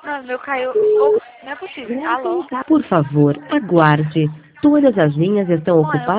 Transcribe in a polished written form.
Não, meu caiu. Oh, não é possível. Alô? Por favor, aguarde. Todas as linhas estão Mãe, eu ocupadas.